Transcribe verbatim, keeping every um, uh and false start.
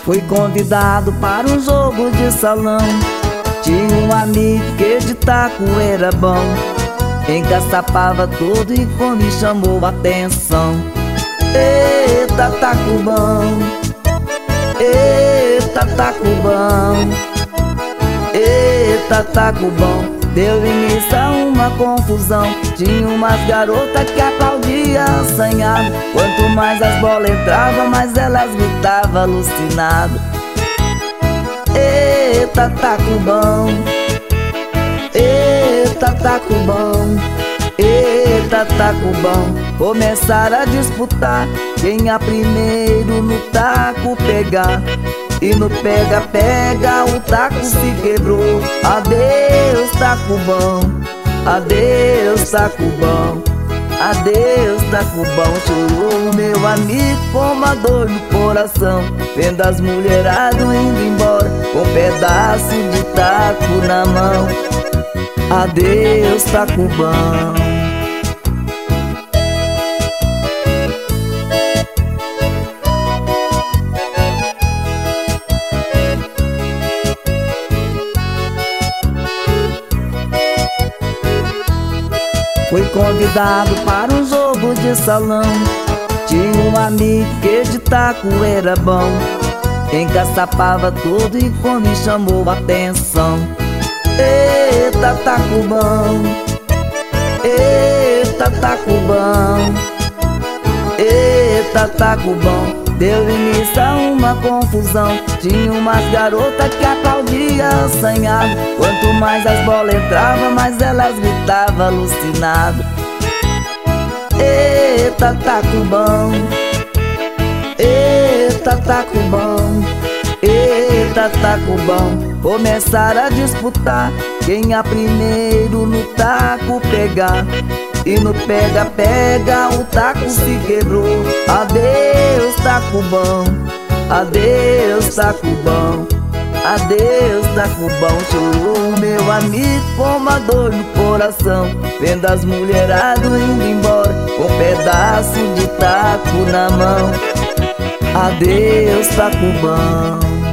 Fui convidado para um jogo de salão. Tinha um amigo que de taco era bom, encaçapava tudo e como me chamou a atenção. Eita, taco bom, eita, taco bom, eita, taco bom. Deu início a uma confusão. Tinha umas garotas que aplaudiam assanhado. Quanto mais as bolas entravam, mais elas gritavam alucinado. Eita, taco bom, eita, taco bom, eita, taco bom. Começaram a disputar quem a primeiro no taco pegar. E no pega-pega o taco se quebrou. Adeus, taco bom, adeus, taco bom, adeus, taco bom. Chorou meu amigo com uma dor no coração, vendo as mulheradas indo embora com um pedaço de taco na mão. Adeus, taco bom. Fui convidado para um jogo de salão. Tinha um amigo que de taco era bom, encaçapava tudo e como me chamou a atenção. Eita, taco bom, eita, taco bom, eita, taco bom. Deu início a uma confusão. Tinha umas garotas que aplaudiam assanhado. Quanto mais as bolas entravam, mais elas gritavam alucinado. Eita, taco bom, eita, taco bom, eita, taco bom. Começaram a disputar quem a primeiro no taco pegar. E no pega-pega o taco se quebrou. Adeus, taco bom, adeus, taco bom, adeus, taco bom. Chorou meu amigo com uma dor no coração, vendo as mulheradas indo embora com um pedaço de taco na mão. Adeus, taco bom.